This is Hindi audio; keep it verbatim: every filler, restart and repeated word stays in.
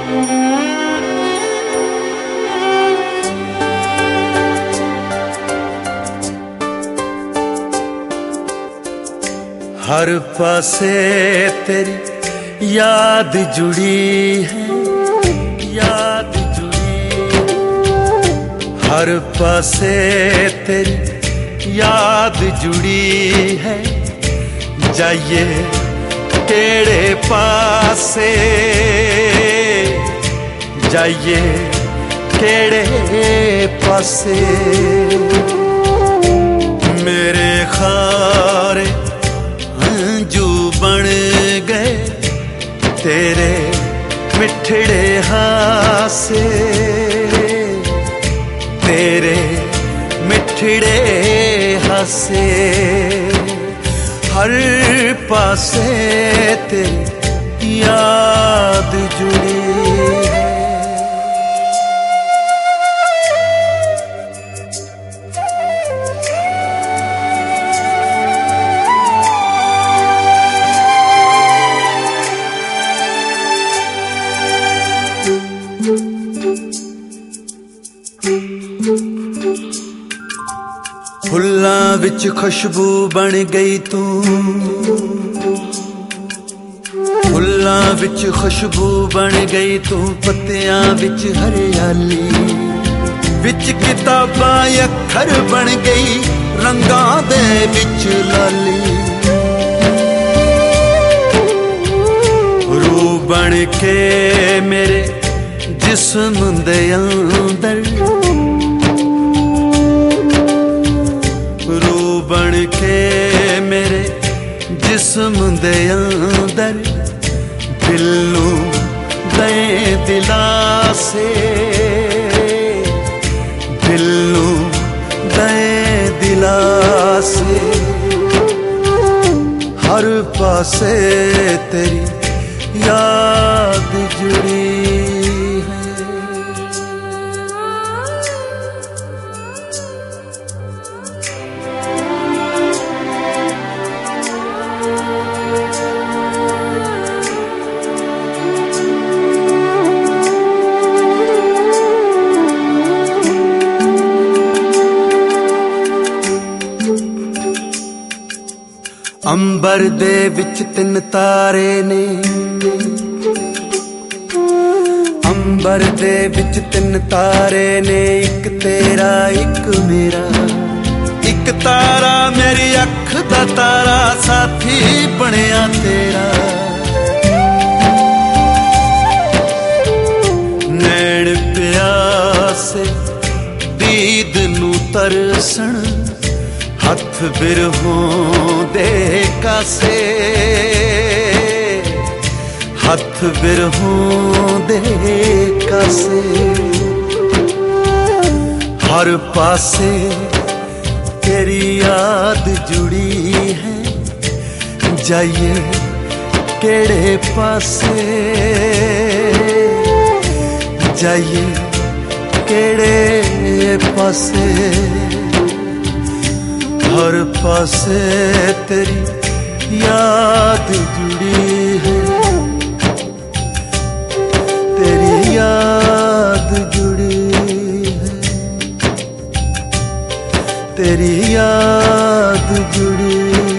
हर पासे तेरी याद जुड़ी है, याद जुड़ी है। हर पासे तेरी याद जुड़ी है। जाइए केड़े पासे, जाइए केड़े पासे। मेरे खारे हंजू बन गए तेरे मिठड़े हासे, तेरे मिठड़े हासे। हर पासे तेरी याद जुड़ी है। फुल्लां विच खुशबू बन गई तू, फुल्लां विच खुशबू बन गई तू। पत्तियां विच हरियाली, विच किताबां अखर बन गई रंगां दे विच लाली। रूह बन के मेरे जिस्म दे अंदर, बन के मेरे जिस्म दे अंदर। दिल नू दे दिलासे, दिल नू दे दिलासे। हर पासे तेरी याद जुड़ी है। अंबर दे विच तिन तारे ने, अंबर दे विच तिन तारे ने। इक तेरा इक मेरा, इक तारा मेरी अख दा तारा साथी बनिया तेरा। नैन प्यासे दीद नू तरसण, हथ बिरहों दे कासे, हथ बिरहों दे कासे। हर पासे तेरी याद जुड़ी है। जाइए केड़े पासे, जाइए केड़े पासे। हर पासे तेरी याद जुड़ी है, तेरी याद जुड़ी है, तेरी याद जुड़ी है।